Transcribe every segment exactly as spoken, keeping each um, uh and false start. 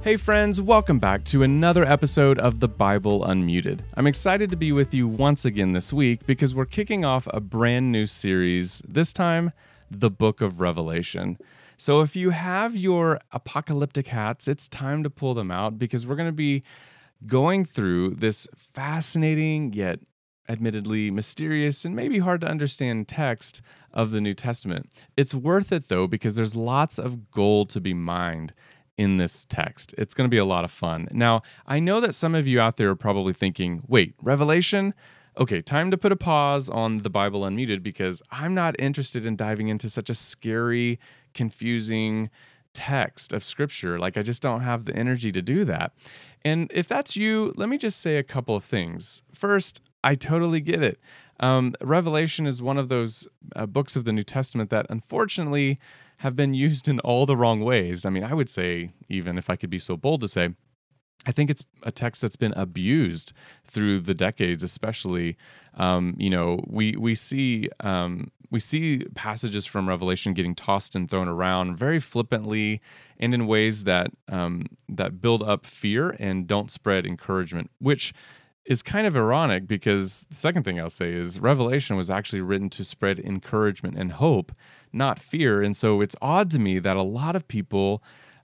Hey friends, welcome back to another episode of The Bible Unmuted. I'm excited to be with you once again this week because we're kicking off a brand new series, this time, the Book of Revelation. So if you have your apocalyptic hats, it's time to pull them out because we're going to be going through this fascinating yet admittedly mysterious and maybe hard to understand text of the New Testament. It's worth it though because there's lots of gold to be mined in this text. It's going to be a lot of fun. Now, I know that some of you out there are probably thinking, wait, Revelation? Okay, time to put a pause on the Bible Unmuted because I'm not interested in diving into such a scary, confusing text of Scripture. Like, I just don't have the energy to do that. And if that's you, let me just say a couple of things. First, I totally get it. Um, Revelation is one of those uh, books of the New Testament that unfortunately have been used in all the wrong ways. I mean, I would say, even if I could be so bold to say, I think it's a text that's been abused through the decades, especially. Um, you know, we we see um, we see passages from Revelation getting tossed and thrown around very flippantly and in ways that um, that build up fear and don't spread encouragement, which is kind of ironic because the second thing I'll say is Revelation was actually written to spread encouragement and hope, not fear. And so it's odd to me that a lot of people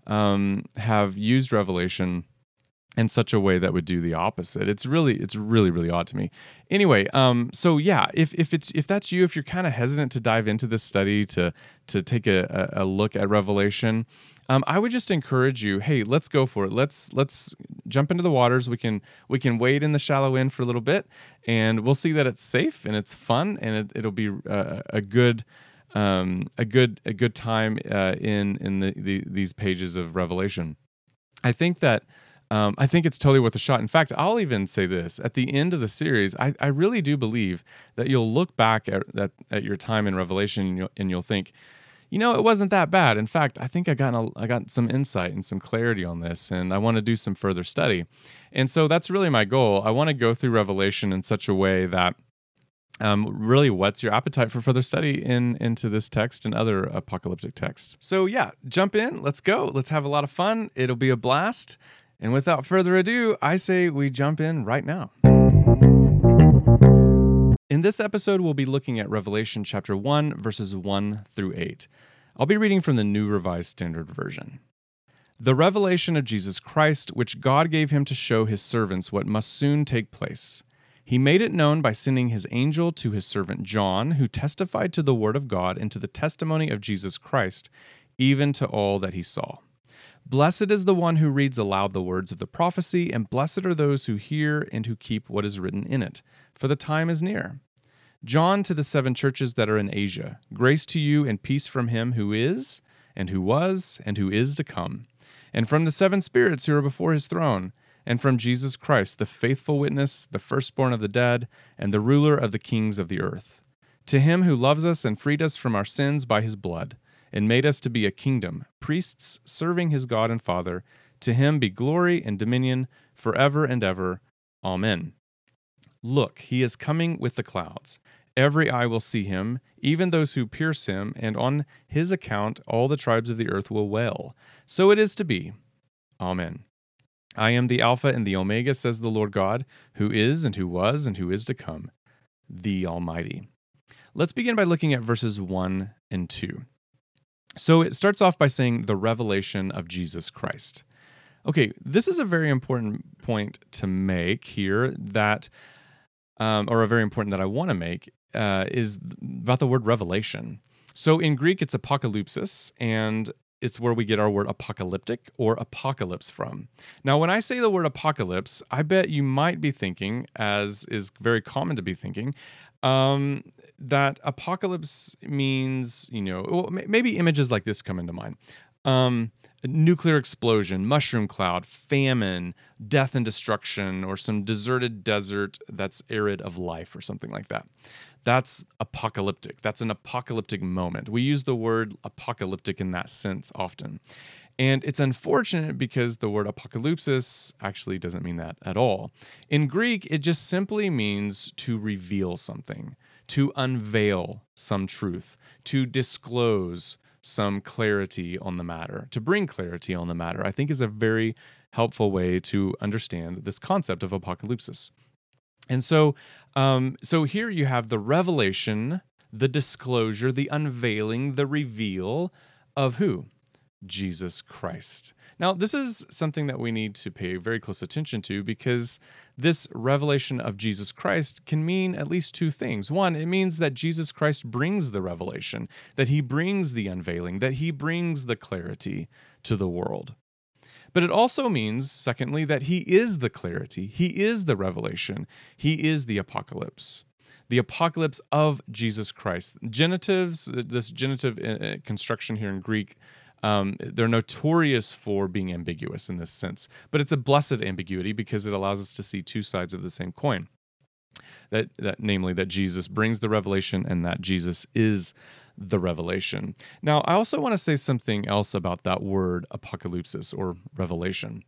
um, have used Revelation in such a way that would do the opposite. It's really, it's really, really odd to me. Anyway, um, so yeah, if if it's if that's you, if you're kind of hesitant to dive into this study to to take a, a look at Revelation, um, I would just encourage you. Hey, let's go for it. Let's let's jump into the waters. We can we can wade in the shallow end for a little bit, and we'll see that it's safe and it's fun, and it, it'll be uh, a good. Um, a good a good time uh, in in the, the these pages of Revelation. I think that um, I think it's totally worth a shot. In fact, I'll even say this: at the end of the series, I, I really do believe that you'll look back at at, at your time in Revelation and you'll, and you'll think, you know, it wasn't that bad. In fact, I think I got a, I got some insight and some clarity on this, and I want to do some further study. And so that's really my goal. I want to go through Revelation in such a way that Um, really whets your appetite for further study in into this text and other apocalyptic texts. So yeah, jump in, let's go, let's have a lot of fun, it'll be a blast. And without further ado, I say we jump in right now. In this episode, we'll be looking at Revelation chapter one, verses one through eight. I'll be reading from the New Revised Standard Version. The revelation of Jesus Christ, which God gave him to show his servants what must soon take place. He made it known by sending his angel to his servant John, who testified to the word of God and to the testimony of Jesus Christ, even to all that he saw. Blessed is the one who reads aloud the words of the prophecy, and blessed are those who hear and who keep what is written in it, for the time is near. John to the seven churches that are in Asia, grace to you and peace from him who is, and who was, and who is to come, and from the seven spirits who are before his throne, and from Jesus Christ, the faithful witness, the firstborn of the dead, and the ruler of the kings of the earth. To him who loves us and freed us from our sins by his blood, and made us to be a kingdom, priests serving his God and Father, to him be glory and dominion forever and ever. Amen. Look, he is coming with the clouds. Every eye will see him, even those who pierce him, and on his account all the tribes of the earth will wail. So it is to be. Amen. I am the Alpha and the Omega, says the Lord God, who is and who was and who is to come, the Almighty. Let's begin by looking at verses one and two. So it starts off by saying the revelation of Jesus Christ. Okay, this is a very important point to make here that, um, or a very important that I want to make, uh, is about the word revelation. So in Greek, it's apokalypsis, and it's where we get our word apocalyptic or apocalypse from. Now, when I say the word apocalypse, I bet you might be thinking, as is very common to be thinking, um, that apocalypse means, you know, well, maybe images like this come into mind. Um, a nuclear explosion, mushroom cloud, famine, death and destruction, or some deserted desert that's arid of life or something like that. That's apocalyptic. That's an apocalyptic moment. We use the word apocalyptic in that sense often. And it's unfortunate because the word apocalypsis actually doesn't mean that at all. In Greek, it just simply means to reveal something, to unveil some truth, to disclose some clarity on the matter, to bring clarity on the matter, I think is a very helpful way to understand this concept of apocalypsis. And so, um, so here you have the revelation, the disclosure, the unveiling, the reveal of who? Jesus Christ. Now, this is something that we need to pay very close attention to, because this revelation of Jesus Christ can mean at least two things. One, it means that Jesus Christ brings the revelation, that he brings the unveiling, that he brings the clarity to the world. But it also means, secondly, that he is the clarity, he is the revelation, he is the apocalypse. The apocalypse of Jesus Christ. Genitives, this genitive construction here in Greek, Um, they're notorious for being ambiguous in this sense, but it's a blessed ambiguity because it allows us to see two sides of the same coin. That, that namely, that Jesus brings the revelation and that Jesus is the revelation. Now, I also want to say something else about that word apocalypsis or revelation.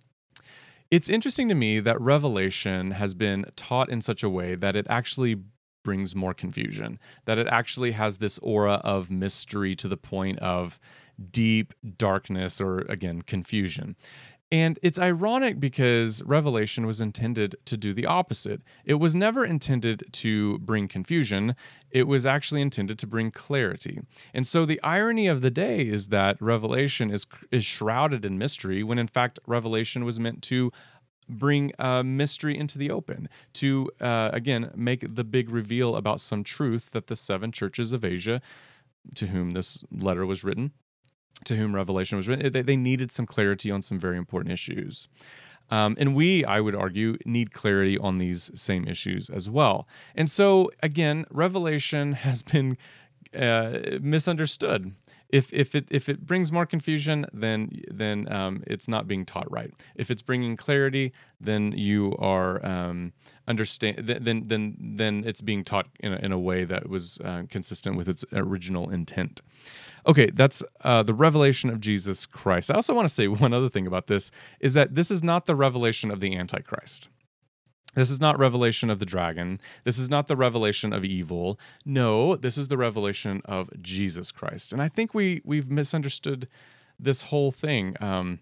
It's interesting to me that revelation has been taught in such a way that it actually brings more confusion, that it actually has this aura of mystery to the point of deep darkness or, again, confusion. And it's ironic because revelation was intended to do the opposite. It was never intended to bring confusion. It was actually intended to bring clarity. And so the irony of the day is that revelation is, is shrouded in mystery when, in fact, revelation was meant to bring uh, mystery into the open, to, uh, again, make the big reveal about some truth that the seven churches of Asia, to whom this letter was written, to whom Revelation was written, they, they needed some clarity on some very important issues. Um, and we, I would argue, need clarity on these same issues as well. And so, again, Revelation has been uh, misunderstood. If if it if it brings more confusion, then then um, it's not being taught right. If it's bringing clarity, then you are um, understand. Then then then it's being taught in a, in a way that was uh, consistent with its original intent. Okay, that's uh, the revelation of Jesus Christ. I also want to say one other thing about this is that this is not the revelation of the Antichrist. This is not revelation of the dragon. This is not the revelation of evil. No, this is the revelation of Jesus Christ. And I think we, we've misunderstood this whole thing um,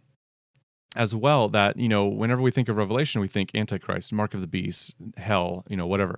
as well, that, you know, whenever we think of revelation, we think Antichrist, mark of the beast, hell, you know, whatever.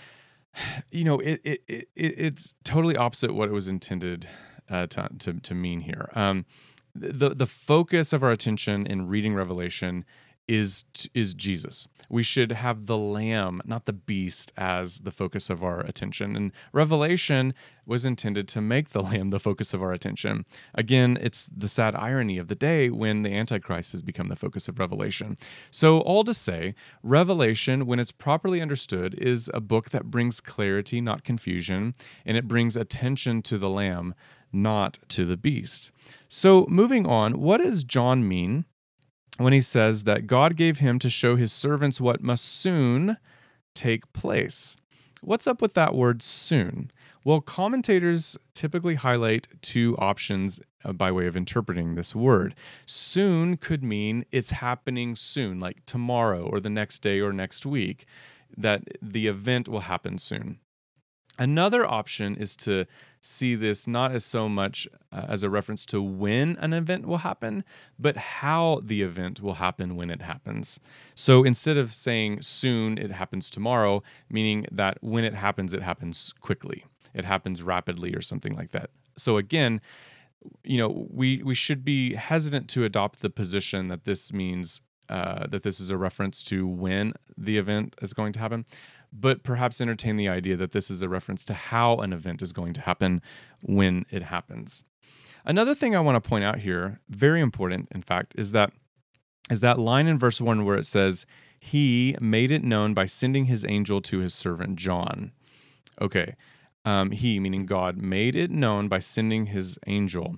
You know, it, it, it it's totally opposite what it was intended uh, to, to, to mean here. Um, the, the focus of our attention in reading Revelation is is Jesus. We should have the Lamb, not the beast, as the focus of our attention. And Revelation was intended to make the Lamb the focus of our attention. Again, it's the sad irony of the day when the Antichrist has become the focus of Revelation. So all to say, Revelation, when it's properly understood, is a book that brings clarity, not confusion, and it brings attention to the Lamb, not to the beast. So moving on, what does John mean when he says that God gave him to show his servants what must soon take place? What's up with that word soon? Well, commentators typically highlight two options by way of interpreting this word. Soon could mean it's happening soon, like tomorrow or the next day or next week, that the event will happen soon. Another option is to see this not as so much uh, as a reference to when an event will happen, but how the event will happen when it happens. So instead of saying soon, it happens tomorrow, meaning that when it happens, it happens quickly. It happens rapidly or something like that. So again, you know, we, we should be hesitant to adopt the position that this means uh, that this is a reference to when the event is going to happen, but perhaps entertain the idea that this is a reference to how an event is going to happen when it happens. Another thing I want to point out here, very important, in fact, is that is that line in verse one where it says, he made it known by sending his angel to his servant John. Okay, um, he, meaning God, made it known by sending his angel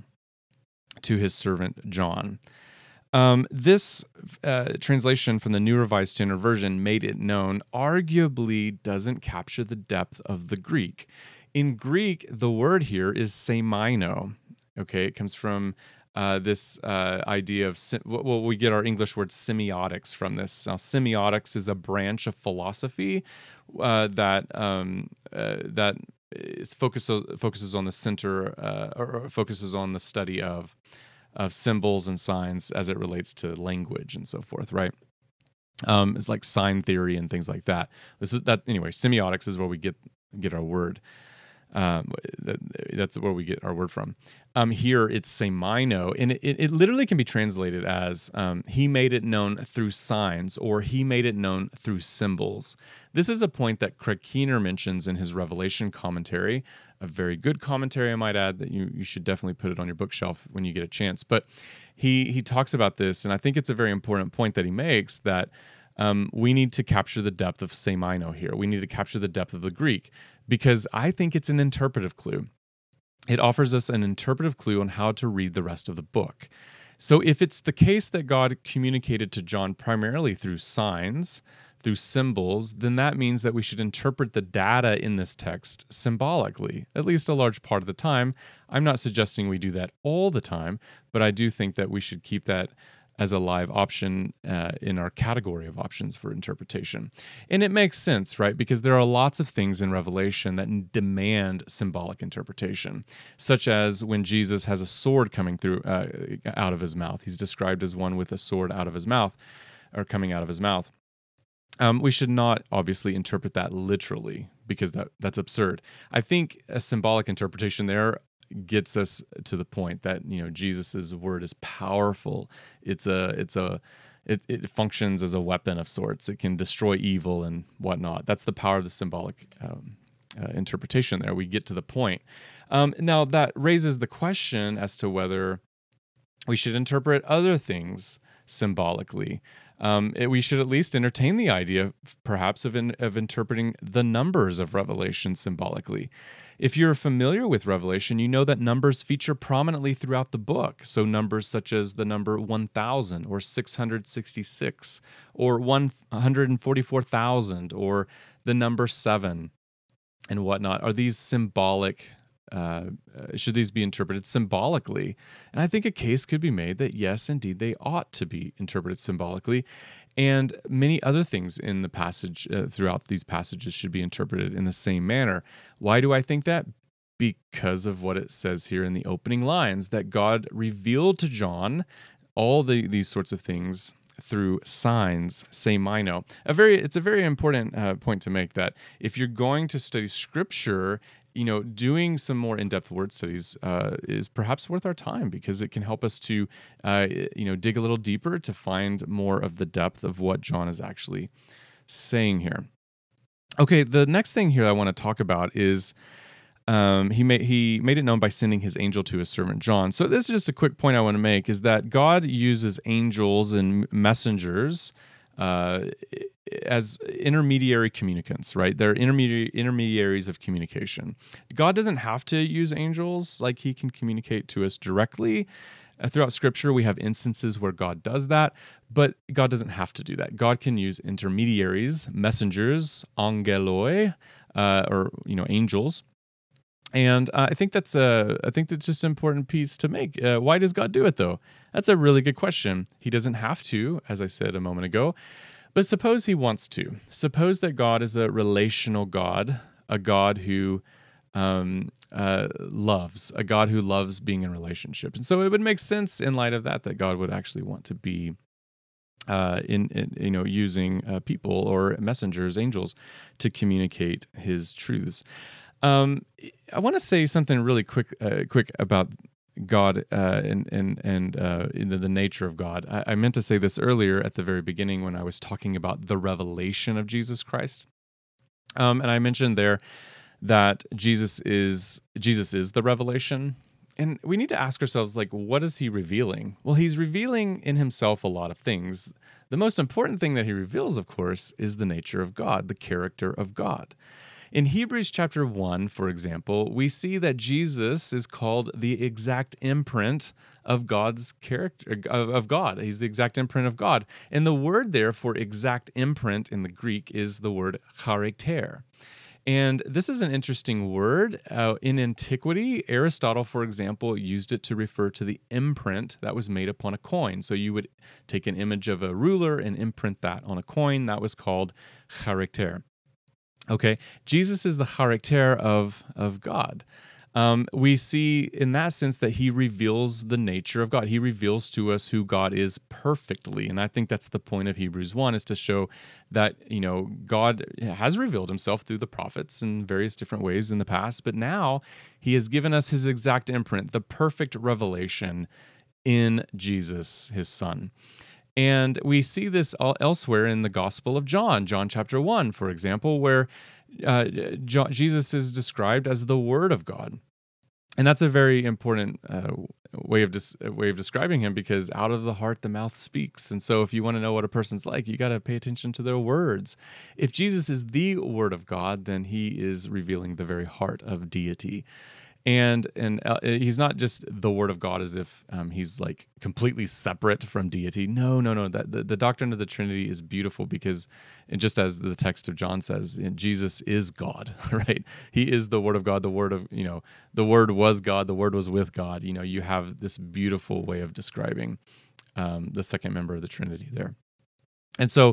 to his servant John. Um, this uh, translation from the New Revised Standard Version, made it known, arguably doesn't capture the depth of the Greek. In Greek, the word here is semaino. Okay, it comes from uh, this uh, idea of, well, we get our English word semiotics from this. Now, semiotics is a branch of philosophy uh, that um, uh, that it focuses focuses on the center uh, or focuses on the study of of symbols and signs as it relates to language and so forth, right? Um, it's like sign theory and things like that. This is that anyway. Semiotics is where we get get our word. Um, that, that's where we get our word from. Um, here it's semino, and it, it literally can be translated as um, he made it known through signs, or he made it known through symbols. This is a point that Craig Keener mentions in his Revelation commentary, a very good commentary, I might add, that you, you should definitely put it on your bookshelf when you get a chance. But he he talks about this, and I think it's a very important point that he makes, that Um, we need to capture the depth of semino here. We need to capture the depth of the Greek, because I think it's an interpretive clue. It offers us an interpretive clue on how to read the rest of the book. So if it's the case that God communicated to John primarily through signs, through symbols, then that means that we should interpret the data in this text symbolically, at least a large part of the time. I'm not suggesting we do that all the time, but I do think that we should keep that as a live option uh, in our category of options for interpretation. And it makes sense, right? Because there are lots of things in Revelation that demand symbolic interpretation, such as when Jesus has a sword coming through uh, out of his mouth. He's described as one with a sword out of his mouth, or coming out of his mouth. Um, we should not obviously interpret that literally, because that that's absurd. I think a symbolic interpretation there gets us to the point that, you know, Jesus's word is powerful. It's a it's a it, it functions as a weapon of sorts. It can destroy evil and whatnot. That's the power of the symbolic um, uh, interpretation there. We get to the point. Um, now that raises the question as to whether we should interpret other things symbolically. Um, it, we should at least entertain the idea, perhaps, of, in, of interpreting the numbers of Revelation symbolically. If you're familiar with Revelation, you know that numbers feature prominently throughout the book. So numbers such as the number one thousand or six hundred sixty-six or one hundred forty-four thousand or the number seven and whatnot. Are these symbolic? Uh, should these be interpreted symbolically? And I think a case could be made that yes, indeed, they ought to be interpreted symbolically. And many other things in the passage, uh, throughout these passages, should be interpreted in the same manner. Why do I think that? Because of what it says here in the opening lines, that God revealed to John all the, these sorts of things through signs, semino. A very, it's a very important uh, point to make, that if you're going to study Scripture, you know, doing some more in-depth word studies uh, is perhaps worth our time, because it can help us to, uh, you know, dig a little deeper to find more of the depth of what John is actually saying here. Okay, the next thing here I want to talk about is um, he made he made it known by sending his angel to his servant John. So this is just a quick point I want to make, is that God uses angels and messengers uh, as intermediary communicants, right? They're intermediary intermediaries of communication. God doesn't have to use angels, like he can communicate to us directly. Uh, throughout Scripture, we have instances where God does that, but God doesn't have to do that. God can use intermediaries, messengers, angeloi, uh, or you know, angels. And uh, I think that's a, I think that's just an important piece to make. Uh, why does God do it, though? That's a really good question. He doesn't have to, as I said a moment ago. But suppose he wants to. Suppose that God is a relational God, a God who um, uh, loves, a God who loves being in relationships. And so it would make sense in light of that that God would actually want to be uh, in, in you know using uh, people or messengers, angels, to communicate his truths. Um, I want to say something really quick, uh, quick about God uh, and and and uh, the, the nature of God. I, I meant to say this earlier at the very beginning when I was talking about the revelation of Jesus Christ, um, and I mentioned there that Jesus is Jesus is the revelation, and we need to ask ourselves, like, what is he revealing? Well, he's revealing in himself a lot of things. The most important thing that he reveals, of course, is the nature of God, the character of God. In Hebrews chapter one, for example, we see that Jesus is called the exact imprint of God's character, of, of God. He's the exact imprint of God. And the word there for exact imprint in the Greek is the word character. And this is an interesting word. Uh, in antiquity, Aristotle, for example, used it to refer to the imprint that was made upon a coin. So you would take an image of a ruler and imprint that on a coin. That was called character. Okay, Jesus is the character of, of God. Um, we see in that sense that he reveals the nature of God. He reveals to us who God is perfectly. And I think that's the point of Hebrews one, is to show that, you know, God has revealed himself through the prophets in various different ways in the past, but now he has given us his exact imprint, the perfect revelation in Jesus, his son. And we see this all elsewhere in the Gospel of John, John chapter one, for example, where uh, John, Jesus is described as the Word of God. And that's a very important uh, way of dis- way of describing him, because out of the heart the mouth speaks. And so if you want to know what a person's like, you got to pay attention to their words. If Jesus is the Word of God, then he is revealing the very heart of deity. And and uh, he's not just the Word of God as if um, he's like completely separate from deity. No, no, no. That the, the doctrine of the Trinity is beautiful because, and just as the text of John says, Jesus is God, right? He is the Word of God. The Word of you know, the Word was God. The Word was with God. You know, you have this beautiful way of describing um, the second member of the Trinity there. And so,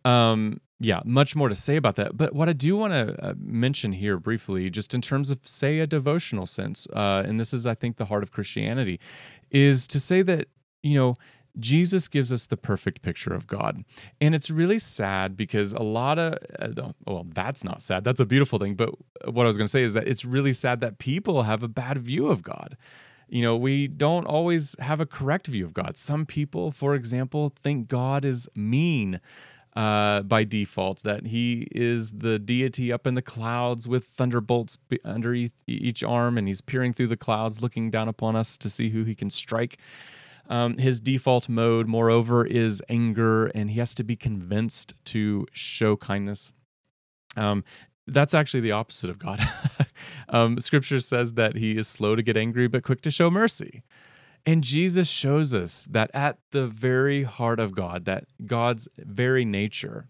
um, yeah, much more to say about that. But what I do want to uh, mention here briefly, just in terms of, say, a devotional sense, uh, and this is, I think, the heart of Christianity, is to say that, you know, Jesus gives us the perfect picture of God. And it's really sad because a lot of, uh, well, that's not sad. That's a beautiful thing. But what I was going to say is that it's really sad that people have a bad view of God. You know, we don't always have a correct view of God. Some people, for example, think God is mean uh, by default, that he is the deity up in the clouds with thunderbolts under each arm, and he's peering through the clouds, looking down upon us to see who he can strike. Um, his default mode, moreover, is anger, and he has to be convinced to show kindness. Um, That's actually the opposite of God. um, scripture says that he is slow to get angry, but quick to show mercy. And Jesus shows us that at the very heart of God, that God's very nature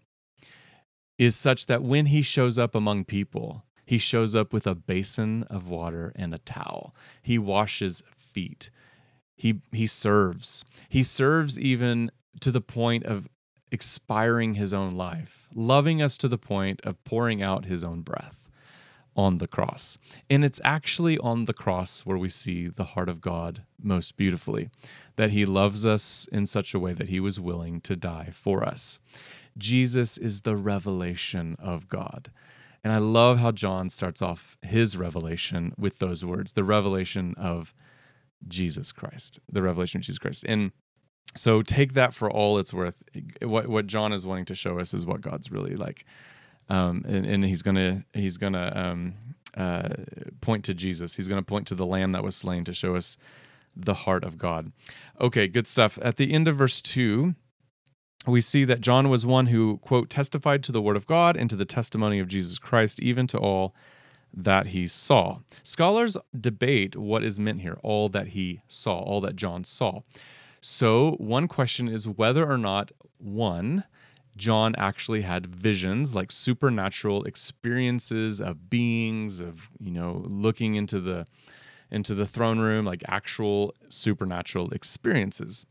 is such that when he shows up among people, he shows up with a basin of water and a towel. He washes feet. He, he serves. He serves even to the point of expiring his own life, loving us to the point of pouring out his own breath on the cross. And it's actually on the cross where we see the heart of God most beautifully, that he loves us in such a way that he was willing to die for us. Jesus is the revelation of God. And I love how John starts off his revelation with those words, the revelation of Jesus Christ, the revelation of Jesus Christ. And so take that for all it's worth. What what John is wanting to show us is what God's really like, um, and, and he's gonna he's gonna um, uh, point to Jesus. He's gonna point to the Lamb that was slain to show us the heart of God. Okay, good stuff. At the end of verse two, we see that John was one who, quote, testified to the word of God and to the testimony of Jesus Christ, even to all that he saw. Scholars debate what is meant here, all that he saw, all that John saw. So one question is whether or not, one, John actually had visions, like supernatural experiences of beings, of, you know, looking into the into the throne room, like actual supernatural experiences.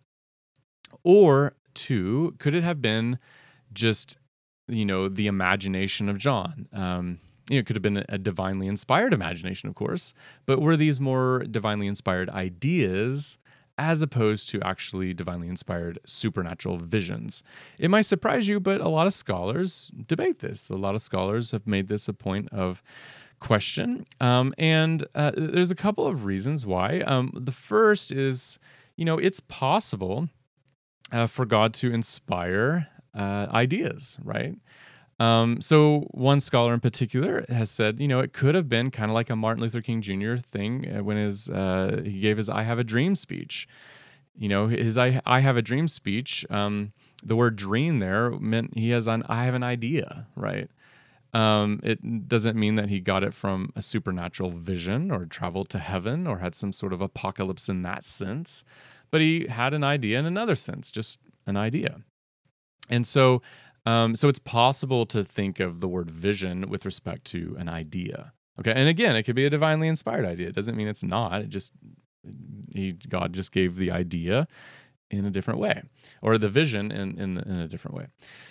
Or two, could it have been just, you know, the imagination of John? Um, you know, it could have been a divinely inspired imagination, of course, but were these more divinely inspired ideas as opposed to actually divinely inspired supernatural visions? It might surprise you, but a lot of scholars debate this. A lot of scholars have made this a point of question. Um, and uh, there's a couple of reasons why. Um, the first is, you know, it's possible uh, for God to inspire uh, ideas, right? Um, so one scholar in particular has said, you know, it could have been kind of like a Martin Luther King Junior thing when his uh, he gave his "I Have a Dream" speech. You know, his "I I Have a Dream" speech. Um, the word "dream" there meant he has an I have an idea, right? Um, it doesn't mean that he got it from a supernatural vision or traveled to heaven or had some sort of apocalypse in that sense, but he had an idea in another sense, just an idea, and so. Um, so it's possible to think of the word vision with respect to an idea. Okay, and again, it could be a divinely inspired idea. It doesn't mean it's not. It just he, God just gave the idea in a different way, or the vision in in, in a different way.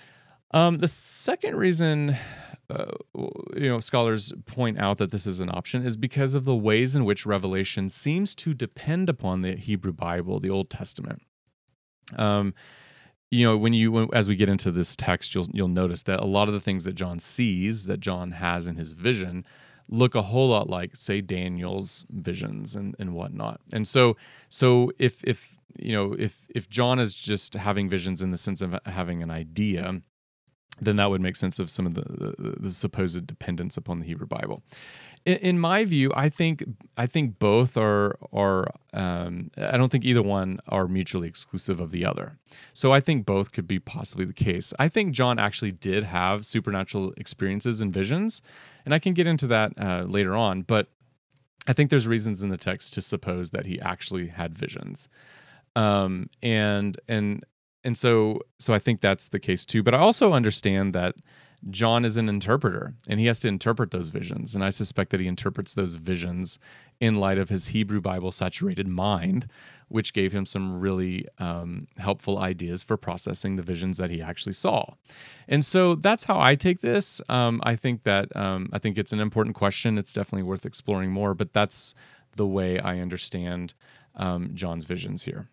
Um, the second reason, uh, you know, scholars point out that this is an option is because of the ways in which Revelation seems to depend upon the Hebrew Bible, the Old Testament. Um, you know, when you when, as we get into this text, you'll you'll notice that a lot of the things that John sees, that John has in his vision, look a whole lot like, say, Daniel's visions and, and whatnot. And so, so if if you know if if John is just having visions in the sense of having an idea, then that would make sense of some of the, the, the supposed dependence upon the Hebrew Bible. In, in my view, I think I think both are are. Um, I don't think either one are mutually exclusive of the other. So I think both could be possibly the case. I think John actually did have supernatural experiences and visions, and I can get into that uh, later on. But I think there's reasons in the text to suppose that he actually had visions, um, and and. And so so I think that's the case too. But I also understand that John is an interpreter and he has to interpret those visions. And I suspect that he interprets those visions in light of his Hebrew Bible saturated mind, which gave him some really um, helpful ideas for processing the visions that he actually saw. And so that's how I take this. Um, I think that um, I think it's an important question. It's definitely worth exploring more, but that's the way I understand um, John's visions here.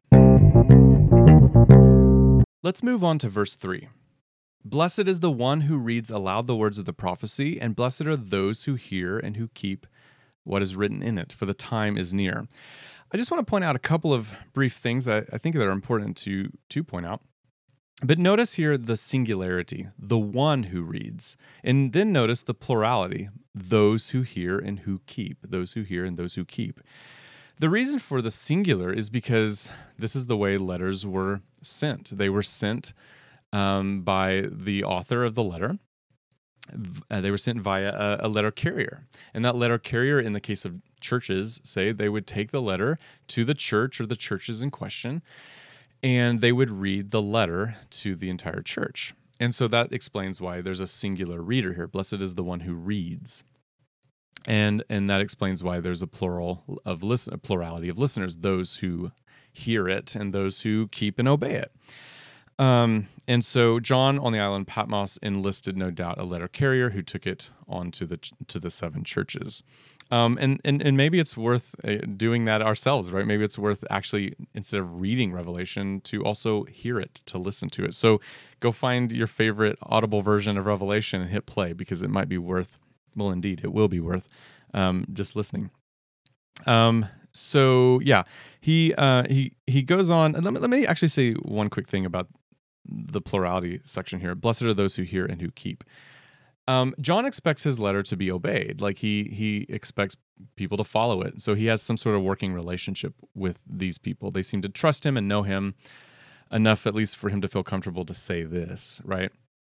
Let's move on to verse three. Blessed is the one who reads aloud the words of the prophecy, and blessed are those who hear and who keep what is written in it, for the time is near. I just want to point out a couple of brief things that I think that are important to, to point out. But notice here the singularity, the one who reads, and then notice the plurality, those who hear and who keep, those who hear and those who keep. The reason for the singular is because this is the way letters were sent. They were sent um, by the author of the letter. Uh, they were sent via a, a letter carrier. And that letter carrier, in the case of churches, say, they would take the letter to the church or the churches in question, and they would read the letter to the entire church. And so that explains why there's a singular reader here. Blessed is the one who reads. And and that explains why there's a plural of listen, a plurality of listeners, those who hear it and those who keep and obey it. Um, and so John on the island Patmos enlisted, no doubt, a letter carrier who took it on to the to the seven churches. Um, and, and and maybe it's worth doing that ourselves, right? Maybe it's worth actually, instead of reading Revelation, to also hear it, to listen to it. So go find your favorite audible version of Revelation and hit play, because it might be worth. Well, indeed, it will be worth um, just listening. Um, so yeah, he uh, he he goes on. And let me, let me actually say one quick thing about the plurality section here. Blessed are those who hear and who keep. Um, John expects his letter to be obeyed. Like he he expects people to follow it. So he has some sort of working relationship with these people. They seem to trust him and know him enough, at least for him to feel comfortable to say this, right?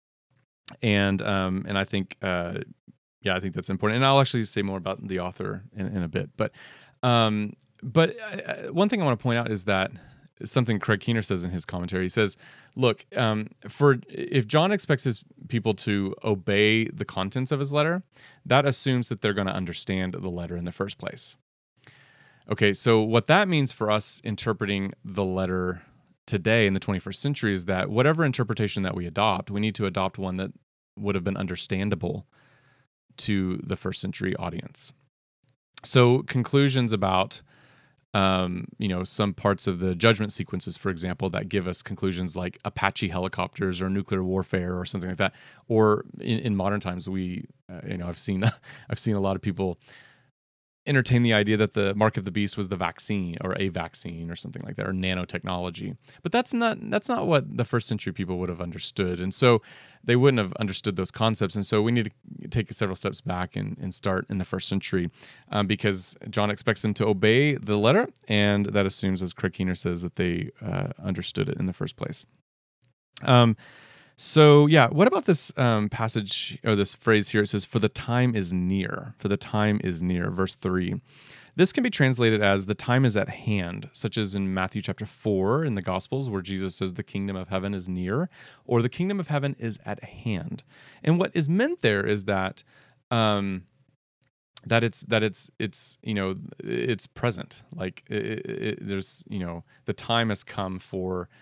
And um, and I think. Uh, Yeah, I think that's important, and I'll actually say more about the author in, in a bit. But, um, but uh, one thing I want to point out is that something Craig Keener says in his commentary. He says, "Look, um, for if John expects his people to obey the contents of his letter, that assumes that they're going to understand the letter in the first place." Okay, so what that means for us interpreting the letter today in the twenty-first century is that whatever interpretation that we adopt, we need to adopt one that would have been understandable to the first century audience. So conclusions about, um, you know, some parts of the judgment sequences, for example, that give us conclusions like Apache helicopters or nuclear warfare or something like that. Or in, in modern times, we, uh, you know, I've seen, I've seen a lot of people entertain the idea that the mark of the beast was the vaccine or a vaccine or something like that, or nanotechnology. But that's not that's not what the first century people would have understood. And so they wouldn't have understood those concepts. And so we need to take several steps back and, and start in the first century um, because John expects them to obey the letter. And that assumes, as Craig Keener says, that they uh, understood it in the first place. Um, So, yeah, what about this um, passage or this phrase here? It says, for the time is near. For the time is near, verse three. This can be translated as the time is at hand, such as in Matthew chapter four in the Gospels, where Jesus says the kingdom of heaven is near, or the kingdom of heaven is at hand. And what is meant there is that um, that it's that it's it's you know it's present. Like it, it, there's you know the time has come for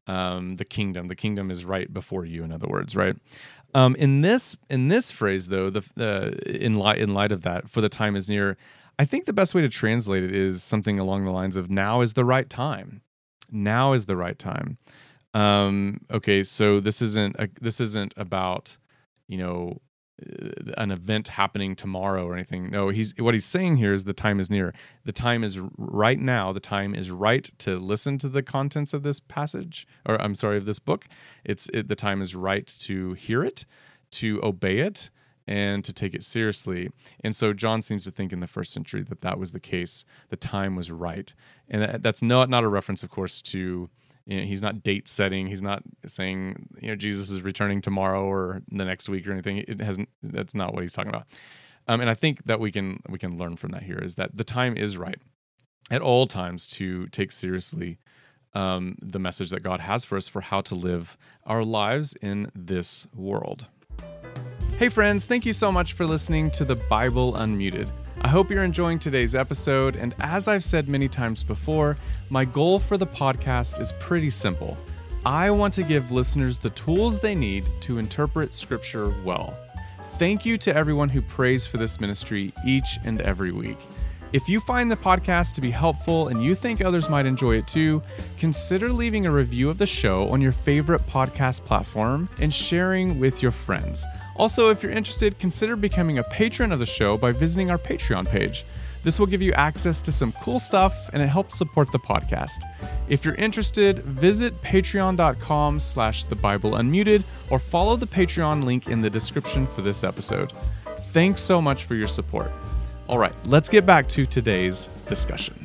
um, the kingdom. The kingdom is right before you, in other words, right? Um, in this in this phrase, though, the uh, in light in light of that, for the time is near, I think the best way to translate it is something along the lines of "now is the right time." Now is the right time. Um, okay, so this isn't a, this isn't about, you know, an event happening tomorrow or anything. No, he's what he's saying here is the time is near. The time is right now. The time is right to listen to the contents of this passage, or I'm sorry, of this book. It's it, the time is right to hear it, to obey it, and to take it seriously. And so John seems to think in the first century that that was the case. The time was right, and that, that's not not a reference, of course, to. You know, he's not date setting. He's not saying, you know, Jesus is returning tomorrow or the next week or anything. It hasn't. That's not what he's talking about. Um, and I think that we can we can learn from that here is that the time is right at all times to take seriously um, the message that God has for us for how to live our lives in this world. Hey friends, thank you so much for listening to the Bible Unmuted. I hope you're enjoying today's episode, and as I've said many times before, my goal for the podcast is pretty simple. I want to give listeners the tools they need to interpret Scripture well. Thank you to everyone who prays for this ministry each and every week. If you find the podcast to be helpful and you think others might enjoy it too, consider leaving a review of the show on your favorite podcast platform and sharing with your friends. Also, if you're interested, consider becoming a patron of the show by visiting our Patreon page. This will give you access to some cool stuff and it helps support the podcast. If you're interested, visit patreon.com slash the Bible Unmuted or follow the Patreon link in the description for this episode. Thanks so much for your support. All right, let's get back to today's discussion.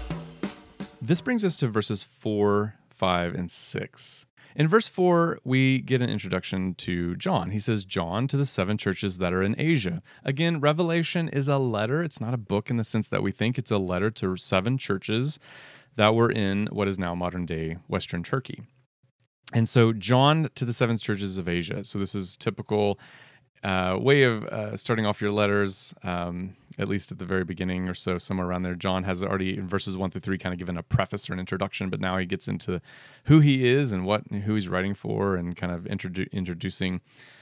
This brings us to verses four, five, and six. In verse four, we get an introduction to John. He says, John to the seven churches that are in Asia. Again, Revelation is a letter. It's not a book in the sense that we think. It's a letter to seven churches that were in what is now modern-day Western Turkey. And so John to the seven churches of Asia. So this is typical uh, way of uh, starting off your letters, um, at least at the very beginning or so, somewhere around there. John has already, in verses one through three, kind of given a preface or an introduction, but now he gets into who he is and what who he's writing for and kind of introdu- introducing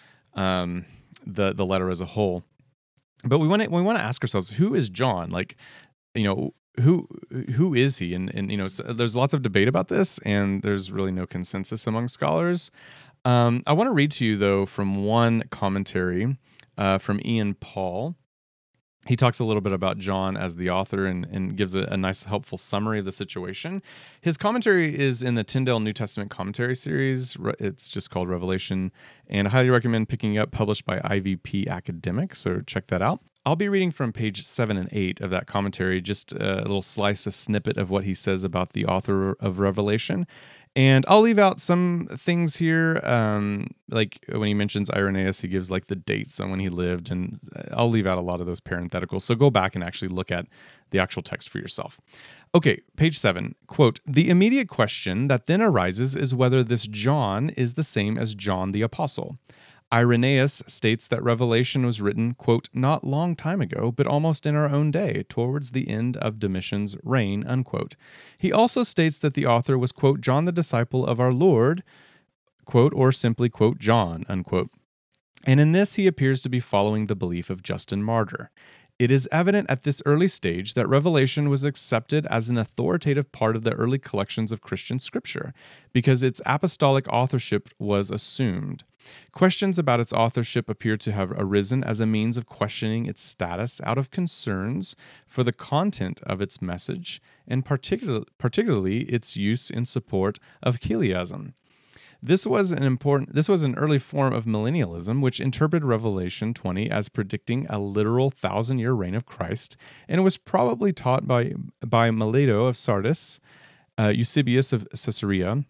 um, the, the letter as a whole. But we want to we want to ask ourselves, who is John? Like, you know, who who is he? And, and you know, so there's lots of debate about this, and there's really no consensus among scholars. Um, I want to read to you, though, from one commentary uh, from Ian Paul. He talks a little bit about John as the author and, and gives a, a nice, helpful summary of the situation. His commentary is in the Tyndale New Testament Commentary series. It's just called Revelation, and I highly recommend picking it up, published by I V P Academic, so check that out. I'll be reading from page seven and eight of that commentary, just a little slice, a snippet of what he says about the author of Revelation. And I'll leave out some things here, um, like when he mentions Irenaeus, he gives like the dates on when he lived, and I'll leave out a lot of those parentheticals. So go back and actually look at the actual text for yourself. Okay, page seven, quote, "The immediate question that then arises is whether this John is the same as John the Apostle. Irenaeus states that Revelation was written, quote, not long time ago, but almost in our own day, towards the end of Domitian's reign, unquote. He also states that the author was, quote, John the disciple of our Lord, quote, or simply, quote, John, unquote. And in this he appears to be following the belief of Justin Martyr. It is evident at this early stage that Revelation was accepted as an authoritative part of the early collections of Christian scripture, because its apostolic authorship was assumed. Questions about its authorship appear to have arisen as a means of questioning its status out of concerns for the content of its message, and particular, particularly its use in support of Chiliasm. This was an important. This was an early form of millennialism, which interpreted Revelation twenty as predicting a literal thousand-year reign of Christ, and it was probably taught by by Melito of Sardis. Uh, Eusebius of Caesarea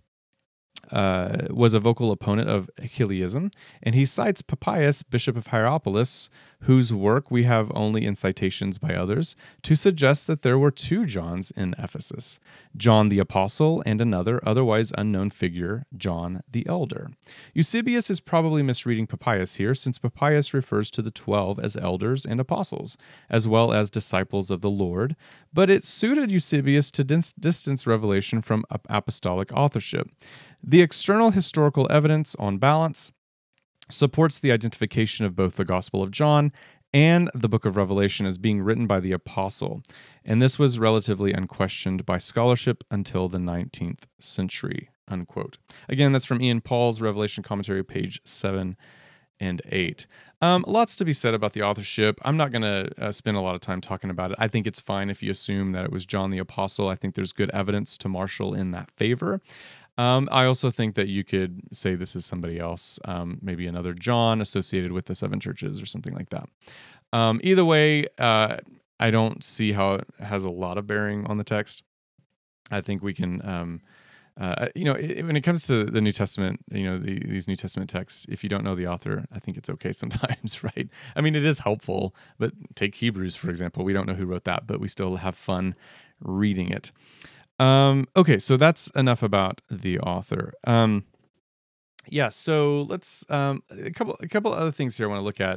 uh, was a vocal opponent of Chiliasm, and he cites Papias, bishop of Hierapolis, whose work we have only in citations by others, to suggest that there were two Johns in Ephesus, John the Apostle and another otherwise unknown figure, John the Elder. Eusebius is probably misreading Papias here, since Papias refers to the twelve as elders and apostles, as well as disciples of the Lord, but it suited Eusebius to dis- distance Revelation from apostolic authorship. The external historical evidence, on balance, supports the identification of both the Gospel of John and the book of Revelation as being written by the apostle, and this was relatively unquestioned by scholarship until the nineteenth century, unquote. Again, that's from Ian Paul's Revelation Commentary, page seven and eight. Um, lots to be said about the authorship. I'm not going to uh, spend a lot of time talking about it. I think it's fine if you assume that it was John the Apostle. I think there's good evidence to marshal in that favor. Um, I also think that you could say this is somebody else, um, maybe another John associated with the seven churches or something like that. Um, either way, uh, I don't see how it has a lot of bearing on the text. I think we can, um, uh, you know, it, when it comes to the New Testament, you know, the, these New Testament texts, if you don't know the author, I think it's okay sometimes, right? I mean, it is helpful, but take Hebrews, for example. We don't know who wrote that, but we still have fun reading it. Um, okay, so that's enough about the author. Um, yeah, so let's um, a couple a couple other things here I want to look at.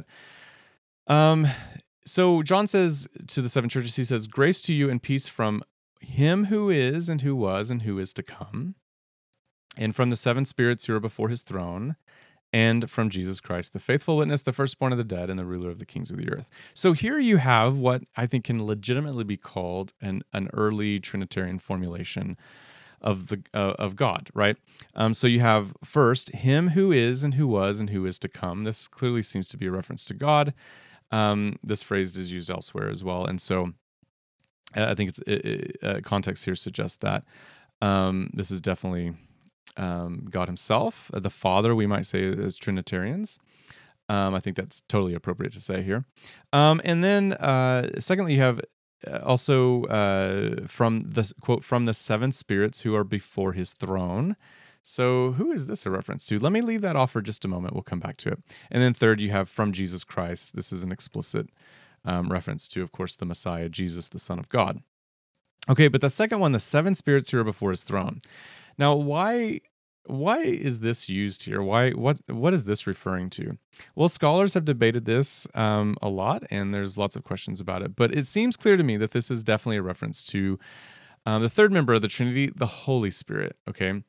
Um, so John says to the seven churches, he says, "Grace to you and peace from him who is and who was and who is to come, and from the seven spirits who are before his throne, and from Jesus Christ, the faithful witness, the firstborn of the dead, and the ruler of the kings of the earth." So here you have what I think can legitimately be called an, an early Trinitarian formulation of the uh, of God, right? Um, so you have first, him who is and who was and who is to come. This clearly seems to be a reference to God. Um, this phrase is used elsewhere as well. And so uh, I think it's it, it, uh, context here suggests that um, this is definitely Um, God himself, the Father, we might say as Trinitarians. Um, I think that's totally appropriate to say here. Um, and then, uh, secondly, you have also uh, from the quote from the seven spirits who are before his throne. So, who is this a reference to? Let me leave that off for just a moment. We'll come back to it. And then, third, you have from Jesus Christ. This is an explicit um, reference to, of course, the Messiah, Jesus, the Son of God. Okay, but the second one, the seven spirits who are before his throne. Now, why why is this used here? Why what what is this referring to? Well, scholars have debated this um, a lot, and there's lots of questions about it. But it seems clear to me that this is definitely a reference to um, the third member of the Trinity, the Holy Spirit. Okay,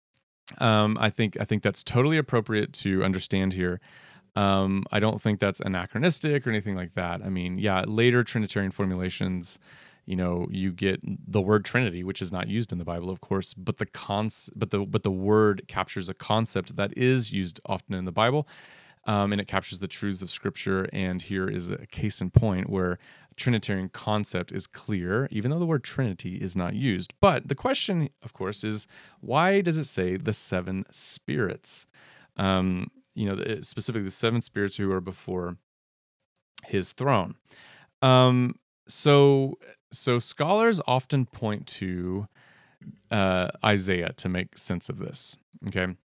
um, I think I think that's totally appropriate to understand here. Um, I don't think that's anachronistic or anything like that. I mean, yeah, later Trinitarian formulations, you know, you get the word Trinity, which is not used in the Bible, of course, but the cons, but the but the word captures a concept that is used often in the Bible, um, and it captures the truths of Scripture. And here is a case in point where Trinitarian concept is clear, even though the word Trinity is not used. But the question, of course, is why does it say the seven spirits? Um, you know, specifically the seven spirits who are before his throne. Um, so. So scholars often point to uh, Isaiah to make sense of this. Okay,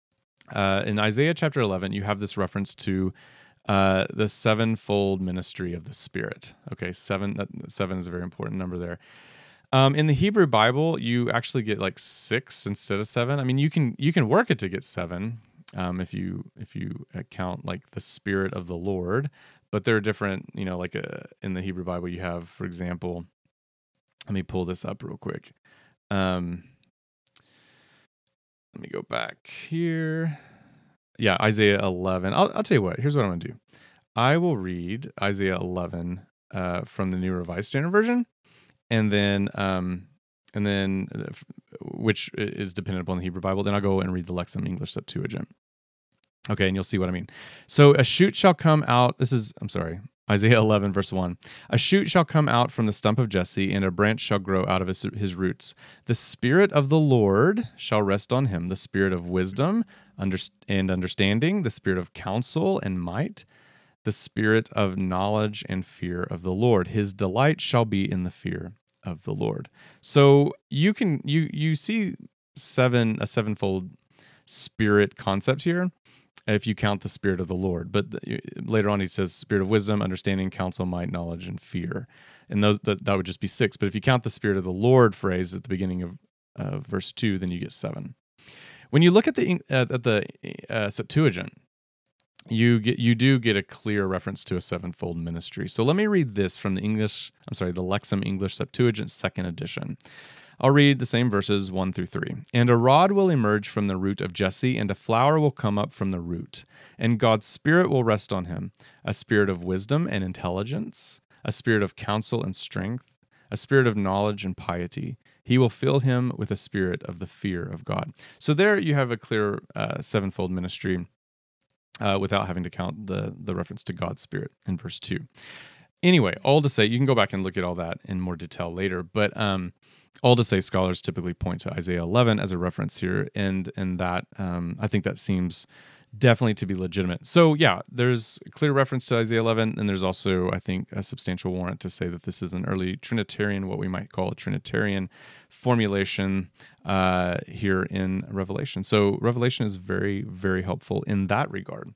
uh, in Isaiah chapter eleven, you have this reference to uh, the sevenfold ministry of the Spirit. Okay, seven. That, seven is a very important number there. Um, in the Hebrew Bible, you actually get like six instead of seven. I mean, you can you can work it to get seven um, if you if you count like the Spirit of the Lord. But there are different, you know, like a, in the Hebrew Bible, you have, for example. Let me pull this up real quick. Um, let me go back here. Yeah, Isaiah eleven. I'll, I'll tell you what. Here's what I'm going to do. I will read Isaiah eleven uh, from the New Revised Standard Version, and then, um, and then, uh, which is dependent upon the Hebrew Bible. Then I'll go and read the Lexham English Septuagint. Okay, and you'll see what I mean. So a shoot shall come out. This is, I'm sorry. Isaiah eleven, verse one. A shoot shall come out from the stump of Jesse, and a branch shall grow out of his, his roots. The Spirit of the Lord shall rest on him, the Spirit of wisdom and understanding, the Spirit of counsel and might, the Spirit of knowledge and fear of the Lord. His delight shall be in the fear of the Lord. So you can you you see seven a sevenfold Spirit concept here. if you count the Spirit of the Lord. But the, later on, he says Spirit of wisdom, understanding, counsel, might, knowledge, and fear. And those that, that would just be six. But if you count the Spirit of the Lord phrase at the beginning of uh, verse two, then you get seven. When you look at the uh, at the uh, Septuagint, you get you do get a clear reference to a sevenfold ministry. So let me read this from the English, I'm sorry, the Lexham English Septuagint, second edition. I'll read the same verses one through three. And a rod will emerge from the root of Jesse, and a flower will come up from the root. And God's Spirit will rest on him, a spirit of wisdom and intelligence, a spirit of counsel and strength, a spirit of knowledge and piety. He will fill him with a spirit of the fear of God. So there you have a clear uh, sevenfold ministry uh, without having to count the, the reference to God's Spirit in verse two. Anyway, all to say, you can go back and look at all that in more detail later, but um, all to say, scholars typically point to Isaiah eleven as a reference here, and and that um, I think that seems definitely to be legitimate. So yeah, there's a clear reference to Isaiah eleven, and there's also, I think, a substantial warrant to say that this is an early Trinitarian, what we might call a Trinitarian formulation uh, here in Revelation. So Revelation is very, very helpful in that regard.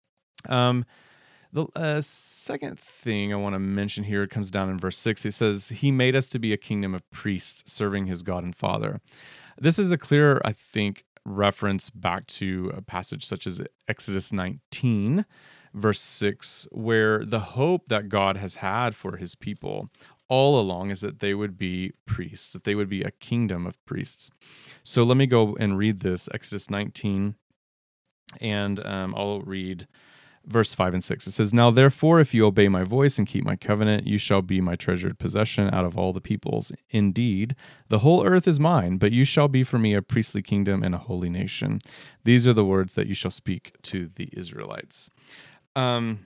Um, The uh, second thing I want to mention here comes down in verse six. He says, he made us to be a kingdom of priests serving his God and Father. This is a clear, I think, reference back to a passage such as Exodus nineteen, verse six, where the hope that God has had for his people all along is that they would be priests, that they would be a kingdom of priests. So let me go and read this, Exodus nineteen, and um, I'll read verse five and six. It says, now therefore, if you obey my voice and keep my covenant, you shall be my treasured possession out of all the peoples. Indeed, the whole earth is mine, but you shall be for me a priestly kingdom and a holy nation. These are the words that you shall speak to the Israelites. Um,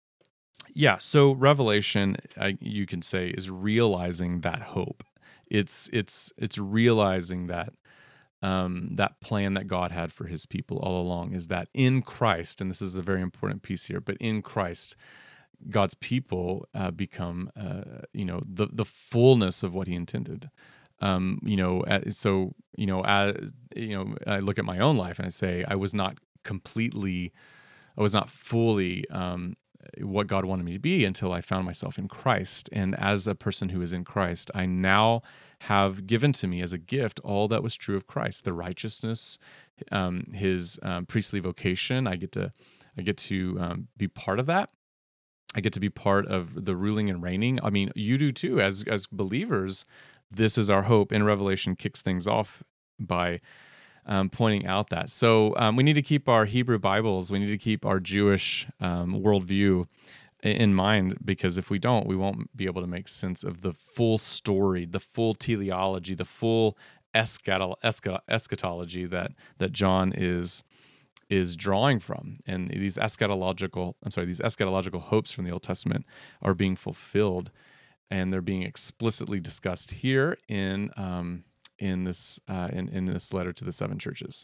yeah, so Revelation, I, you can say, is realizing that hope. It's it's it's realizing that Um, that plan that God had for his people all along is that in Christ, and this is a very important piece here, but in Christ, God's people uh, become, uh, you know, the the fullness of what he intended. Um, you know, so, you know, as, you know, I look at my own life and I say, I was not completely, I was not fully um, what God wanted me to be until I found myself in Christ. And as a person who is in Christ, I now have given to me as a gift all that was true of Christ, the righteousness, um, his um, priestly vocation. I get to, I get to um, be part of that. I get to be part of the ruling and reigning. I mean, you do too, as as believers. This is our hope. And Revelation kicks things off by um, pointing out that. So um, we need to keep our Hebrew Bibles. We need to keep our Jewish um, worldview in mind, because if we don't, we won't be able to make sense of the full story, the full teleology, the full eschatol- escha- eschatology that that John is is drawing from. And these eschatological, I'm sorry, these eschatological hopes from the Old Testament are being fulfilled, and they're being explicitly discussed here in um, in this uh, in in this letter to the seven churches.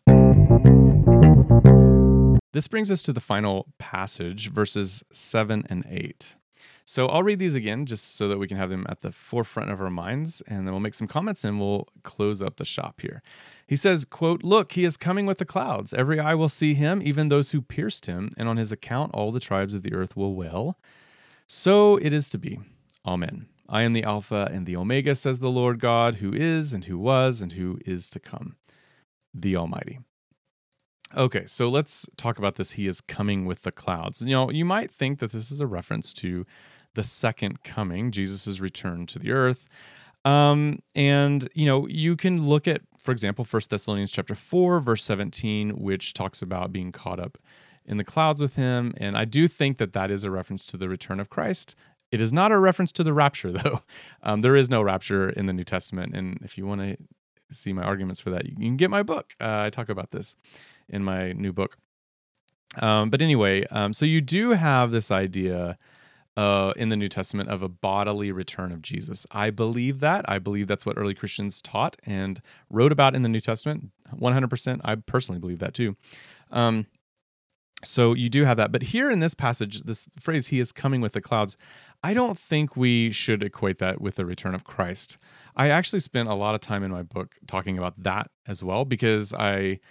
This brings us to the final passage, verses seven and eight. So I'll read these again just so that we can have them at the forefront of our minds, and then we'll make some comments and we'll close up the shop here. He says, quote, look, he is coming with the clouds. Every eye will see him, even those who pierced him, and on his account all the tribes of the earth will wail. So it is to be. Amen. I am the Alpha and the Omega, says the Lord God, who is and who was and who is to come, the Almighty. Okay, so let's talk about this. He is coming with the clouds. You know, you might think that this is a reference to the second coming, Jesus' return to the earth. Um, and, you know, you can look at, for example, First Thessalonians chapter four, verse seventeen, which talks about being caught up in the clouds with him. And I do think that that is a reference to the return of Christ. It is not a reference to the rapture, though. Um, there is no rapture in the New Testament. And if you want to see my arguments for that, you can get my book. Uh, I talk about this in my new book. Um, but anyway, um, so you do have this idea uh, in the New Testament of a bodily return of Jesus. I believe that. I believe that's what early Christians taught and wrote about in the New Testament. one hundred percent. I personally believe that too. Um, so you do have that. But here in this passage, this phrase, he is coming with the clouds, I don't think we should equate that with the return of Christ. I actually spent a lot of time in my book talking about that as well, because I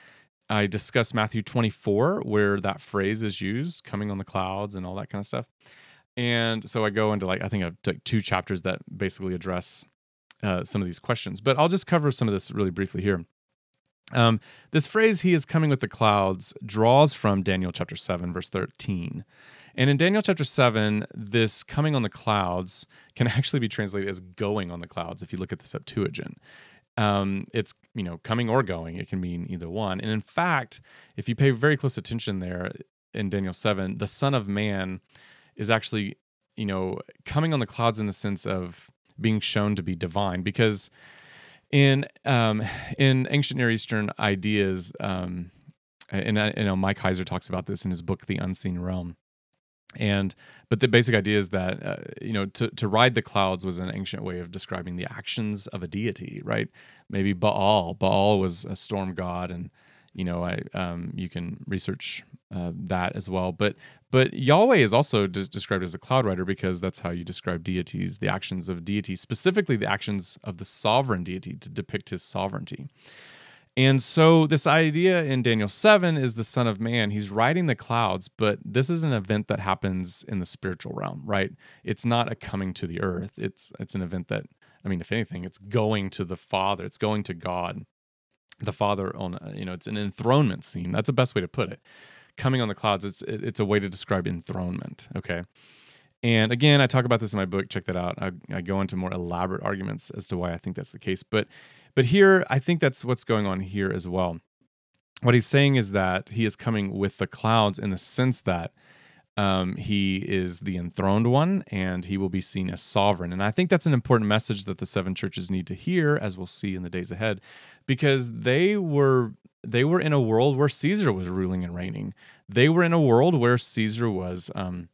I discuss Matthew twenty-four, where that phrase is used, coming on the clouds and all that kind of stuff. And so I go into like, I think I've like two chapters that basically address uh, some of these questions, but I'll just cover some of this really briefly here. Um, this phrase, he is coming with the clouds, draws from Daniel chapter seven, verse thirteen. And in Daniel chapter seven, this coming on the clouds can actually be translated as going on the clouds if you look at the Septuagint. Um, it's, you know, coming or going. It can mean either one. And in fact, if you pay very close attention there in Daniel seven, the Son of Man is actually, you know, coming on the clouds in the sense of being shown to be divine, because in um, in ancient Near Eastern ideas, um, and I, you know, Mike Heiser talks about this in his book, The Unseen Realm. And but the basic idea is that uh, you know to to ride the clouds was an ancient way of describing the actions of a deity, right? Maybe Baal. Baal was a storm god, and you know I um, you can research uh, that as well. But but Yahweh is also de- described as a cloud rider, because that's how you describe deities, the actions of deities, specifically the actions of the sovereign deity to depict his sovereignty. And so this idea in Daniel seven is the Son of Man. He's riding the clouds, but this is an event that happens in the spiritual realm, right? It's not a coming to the earth. It's it's an event that, I mean, if anything, it's going to the Father. It's going to God, the Father on, a, you know, it's an enthronement scene. That's the best way to put it. Coming on the clouds, it's it's a way to describe enthronement, okay? And again, I talk about this in my book. Check that out. I, I go into more elaborate arguments as to why I think that's the case. But But here, I think that's what's going on here as well. What he's saying is that he is coming with the clouds in the sense that um, he is the enthroned one, and he will be seen as sovereign. And I think that's an important message that the seven churches need to hear, as we'll see in the days ahead, because they were they were in a world where Caesar was ruling and reigning. They were in a world where Caesar was um,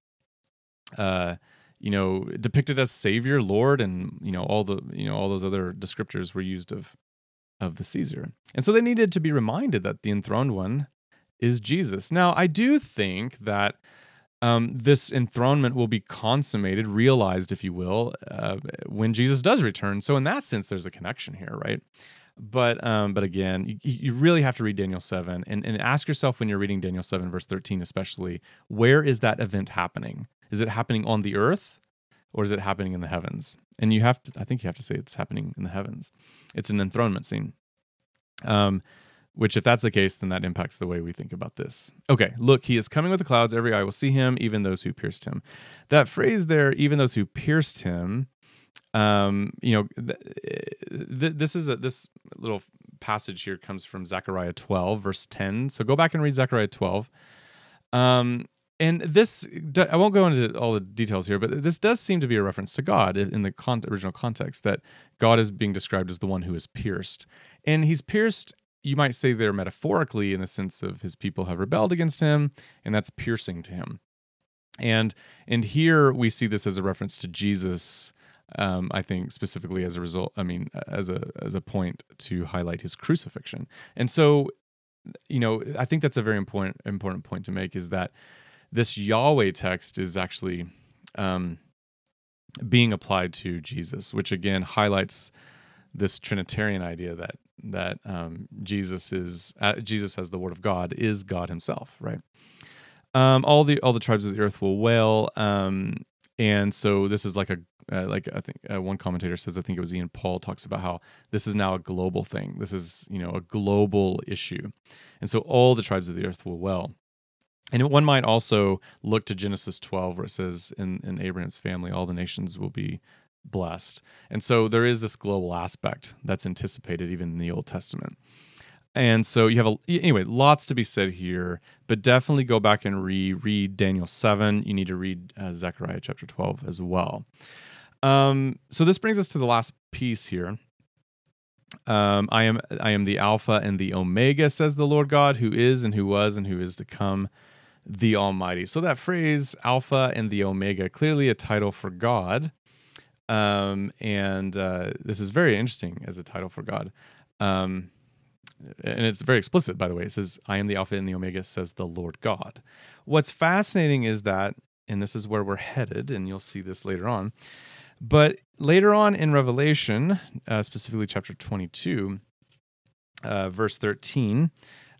uh, you know, depicted as Savior, Lord, and you know all the you know all those other descriptors were used of of the Caesar, and so they needed to be reminded that the enthroned one is Jesus. Now, I do think that um, this enthronement will be consummated, realized, if you will, uh, when Jesus does return. So, in that sense, there's a connection here, right? But um, but again, you, you really have to read Daniel seven and, and ask yourself when you're reading Daniel seven, verse thirteen, especially, where is that event happening? Is it happening on the earth, or is it happening in the heavens? And you have to, I think you have to say it's happening in the heavens. It's an enthronement scene. Um, which if that's the case, then that impacts the way we think about this. Okay, look, he is coming with the clouds. Every eye will see him, even those who pierced him. That phrase there, even those who pierced him, um, you know, th- th- this is a, this little passage here comes from Zechariah twelve, verse ten. So go back and read Zechariah twelve. Um, And this, I won't go into all the details here, but this does seem to be a reference to God in the con- original context, that God is being described as the one who is pierced. And he's pierced, you might say there metaphorically, in the sense of his people have rebelled against him, and that's piercing to him. And and here we see this as a reference to Jesus, um, I think specifically as a result, I mean, as a as a point to highlight his crucifixion. And so, you know, I think that's a very important important point to make, is that this Yahweh text is actually um, being applied to Jesus, which again highlights this Trinitarian idea that that um, Jesus is uh, Jesus as the Word of God is God Himself, right? Um, all the all the tribes of the earth will wail, um, and so this is like a uh, like I think uh, one commentator says, I think it was Ian Paul, talks about how this is now a global thing. This is, you know, a global issue, and so all the tribes of the earth will wail. And one might also look to Genesis twelve, where it says, in, in Abraham's family, all the nations will be blessed. And so there is this global aspect that's anticipated even in the Old Testament. And so you have, a, anyway, lots to be said here, but definitely go back and reread Daniel seven. You need to read uh, Zechariah chapter twelve as well. Um, so this brings us to the last piece here. Um, I am I am the Alpha and the Omega, says the Lord God, who is and who was and who is to come, the Almighty. So that phrase, Alpha and the Omega, clearly a title for God. Um, and uh, this is very interesting as a title for God. Um, and it's very explicit, by the way. It says, I am the Alpha and the Omega, says the Lord God. What's fascinating is that, and this is where we're headed, and you'll see this later on, but later on in Revelation, uh, specifically chapter twenty-two, uh, verse thirteen,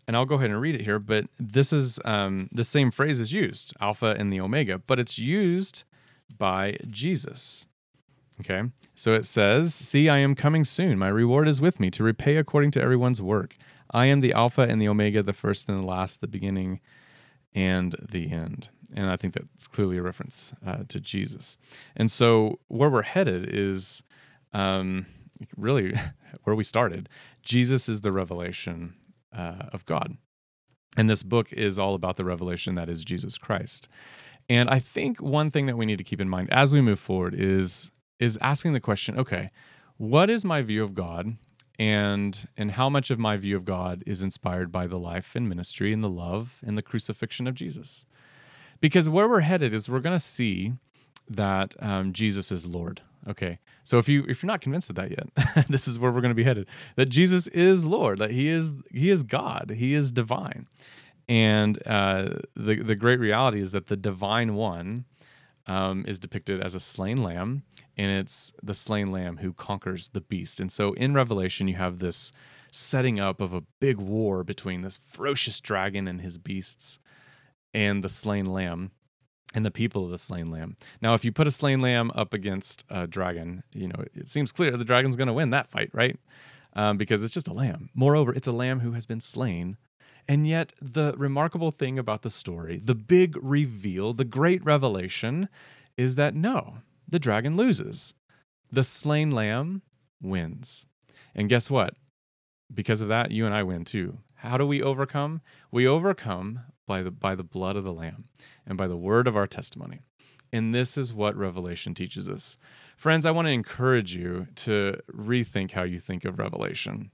and I'll go ahead and read it here, but this is um, the same phrase is used, Alpha and the Omega, but it's used by Jesus. Okay, so it says, "See, I am coming soon. My reward is with me to repay according to everyone's work. I am the Alpha and the Omega, the first and the last, the beginning and the end." And I think that's clearly a reference uh, to Jesus. And so where we're headed is um, really where we started. Jesus is the revelation uh, of God. And this book is all about the revelation that is Jesus Christ. And I think one thing that we need to keep in mind as we move forward is is asking the question, okay, what is my view of God, and and how much of my view of God is inspired by the life and ministry and the love and the crucifixion of Jesus? Because where we're headed is we're going to see that um, Jesus is Lord. Okay, so if you if you're not convinced of that yet, this is where we're going to be headed. That Jesus is Lord. That He is He is God. He is divine. And uh, the the great reality is that the divine one um, is depicted as a slain lamb. And it's the slain lamb who conquers the beast. And so in Revelation, you have this setting up of a big war between this ferocious dragon and his beasts and the slain lamb and the people of the slain lamb. Now, if you put a slain lamb up against a dragon, you know, it seems clear the dragon's going to win that fight, right? Um, because it's just a lamb. Moreover, it's a lamb who has been slain. And yet the remarkable thing about the story, the big reveal, the great revelation is that no, the dragon loses. The slain lamb wins. And guess what? Because of that, you and I win too. How do we overcome? We overcome by the by the blood of the lamb and by the word of our testimony. And this is what Revelation teaches us. Friends, I want to encourage you to rethink how you think of Revelation.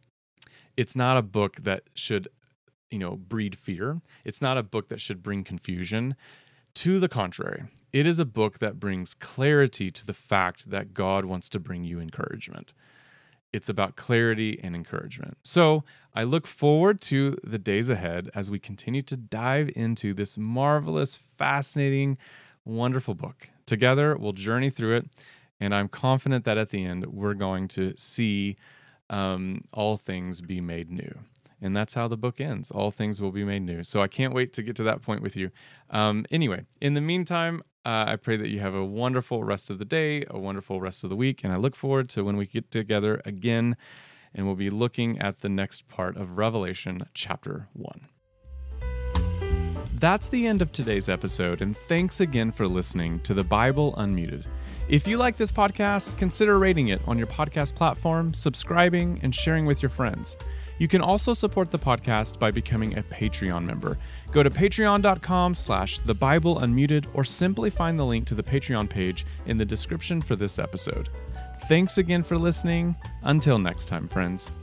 It's not a book that should, you know, breed fear. It's not a book that should bring confusion. To the contrary, it is a book that brings clarity to the fact that God wants to bring you encouragement. It's about clarity and encouragement. So I look forward to the days ahead as we continue to dive into this marvelous, fascinating, wonderful book. Together, we'll journey through it, and I'm confident that at the end, we're going to see um, all things be made new. And that's how the book ends. All things will be made new. So I can't wait to get to that point with you. Um, anyway, in the meantime, uh, I pray that you have a wonderful rest of the day, a wonderful rest of the week, and I look forward to when we get together again, and we'll be looking at the next part of Revelation chapter one. That's the end of today's episode, and thanks again for listening to The Bible Unmuted. If you like this podcast, consider rating it on your podcast platform, subscribing, and sharing with your friends. You can also support the podcast by becoming a Patreon member. Go to patreon.com slash the Bible Unmuted or simply find the link to the Patreon page in the description for this episode. Thanks again for listening. Until next time, friends.